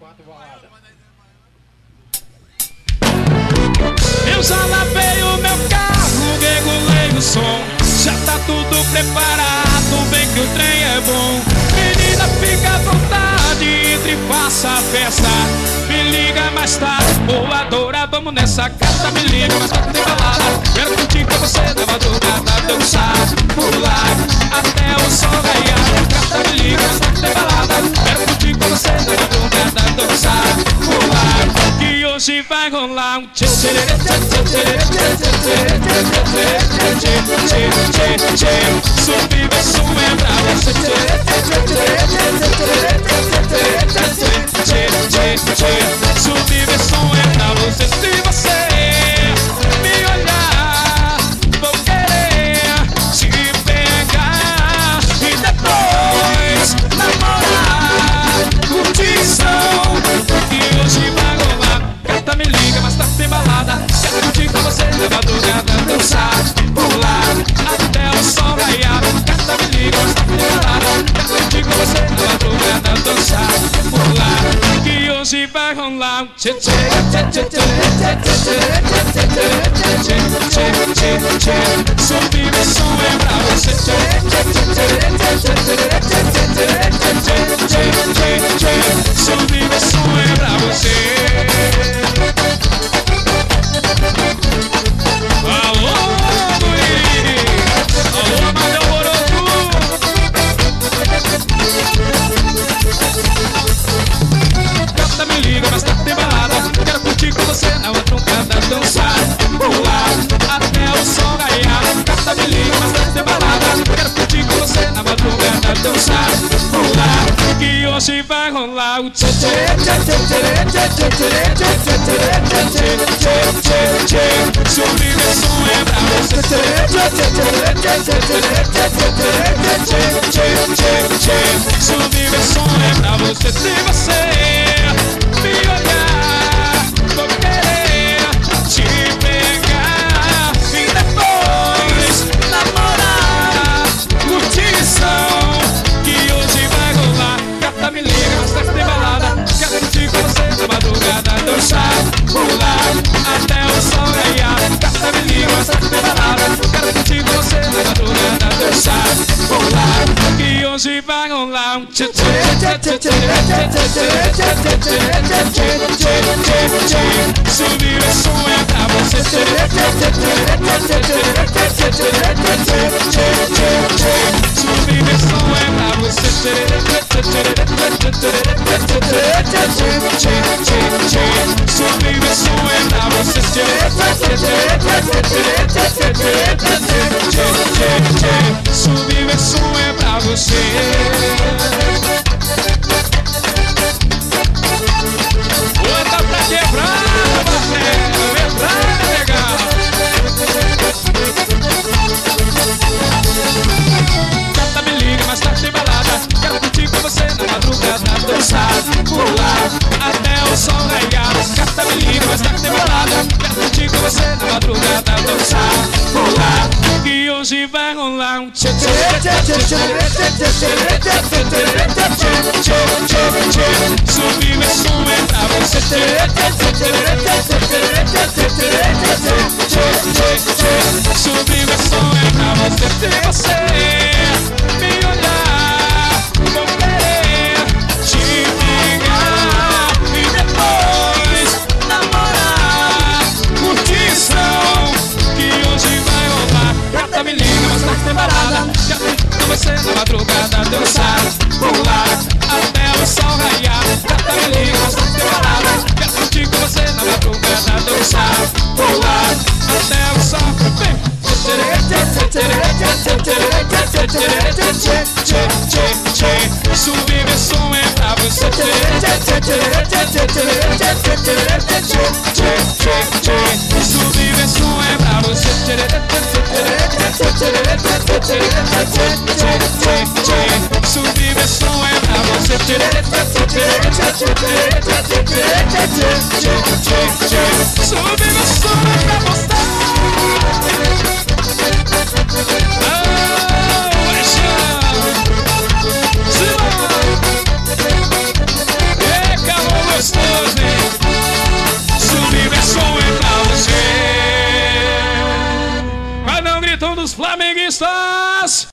4 balada. Eu já lavei o meu carro, regulei o som. Já tá tudo preparado, bem que o trem é bom. Menina, fica à vontade, entre e faça a festa. Me liga mais tarde, vou adorar, vamos nessa carta. Me liga mais tarde, tem balada. Quero curtir com você na madrugada, dançar, pular, até o sol raiar. Carta, me liga mais tarde, tem balada. Quero curtir com você na madrugada, dançar, pular, que hoje vai rolar um tchê tchê tchê tchê. Subir o som é pra você. Subir o som é pra você. Se você me olhar, vou querer te pegar e depois namorar. Curtição que hoje vai rolar. Gata, me liga, mas tá sem balada. Quero curtir com você na madrugada, dançar, pular, até o sol raiar. Gata, me liga, mas tá sem balada. Quero curtir com você na madrugada, dançar, pular, que hoje vai rolar um tchê tchê tchê tchê tchê tchê tchê tchê tchê. Subir o som é pra você. Tchê tchê tchê tchê tchê tchê tchê. Subir o som é pra você. Alô, Luiz! Alô, Amadeu Moroto! Gata, me liga, mas tá tem balada. Quero curtir com você na madrugada, dançar, pular, até o sol raiar. Gata, me liga, mas tá tem balada. Quero curtir com você na madrugada, dançar, pular, que hoje vai rolar o tchê tchê tchê tchê tchê tchê tchê tchê tchê. Subir o som é pra você. Subir o som é pra você. Se você me olhar, vou querer te pegar e depois namorar. Curtição que hoje vai rolar. Gata, me liga, mas tá sem balada. Quero curtir com você na madrugada, dançar, pular, até o sol raiar. Gata, me liga, mas tá sem balada. Quero curtir com você na madrugada, dançar, pular, que hoje vai rolar um tchê tchê tchê tchê tchê tchê. Subir o som é pra você. Subir o som é pra você. Subir o som é pra você. Subir o som é pra você. Bota pra quebrar, você. Quebrar, legal. Gata, me liga, mas tá sem balada. Quero curtir com você na madrugada, dançar, pular, até o sol raiar. Gata, me liga, mas tá sem balada. Quero curtir com você na madrugada, dançar, pular, que hoje vai rolar um tchê tchê tchê tchê tchê tchê tchê. Subir o som é pra você. Subir o som é pra você. Se você me olhar, vou querer te pegar e depois namorar. Curtição que hoje vai rolar. Gata, me liga, mas tá sem balada. Quero curtir com você na madrugada, dançar, pular, até o sol raiar. Gata, me liga, mas tá sem balada. Quero curtir com você na madrugada, dançar, pular, até o sol. Vem! Subir o som é pra você. Subir o som é pra você. Subir o som é pra você. Subir o som é pra você. grito dos flamenguistas.